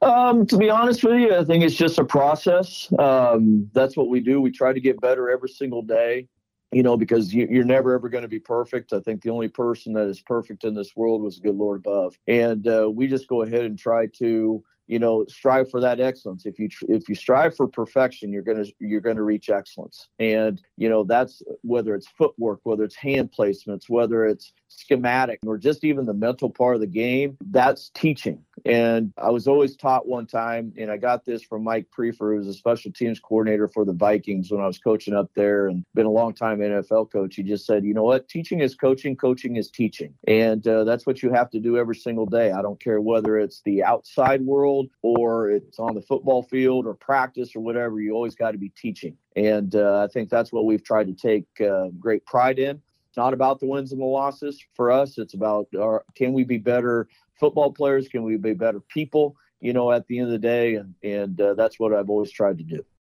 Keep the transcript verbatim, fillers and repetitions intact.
Um, to be honest with you, I think it's just a process. Um, that's what we do. We try to get better every single day, you know, because you, you're never ever going to be perfect. I think the only person that is perfect in this world was the good Lord above. And uh, we just go ahead and try to, you know, strive for that excellence. If you if you strive for perfection, you're gonna you're gonna reach excellence. And you know that's whether it's footwork, whether it's hand placements, whether it's schematic, or just even the mental part of the game. That's teaching. And I was always taught one time, and I got this from Mike Prefer, who was a special teams coordinator for the Vikings when I was coaching up there and been a long time N F L coach. He just said, you know what, teaching is coaching, coaching is teaching. And uh, that's what you have to do every single day. I don't care whether it's the outside world or it's on the football field or practice or whatever, you always got to be teaching. And uh, I think that's what we've tried to take uh, great pride in. It's not about the wins and the losses for us. It's about our, can we be better football players? Can we be better people, you know, at the end of the day? And, and uh, that's what I've always tried to do.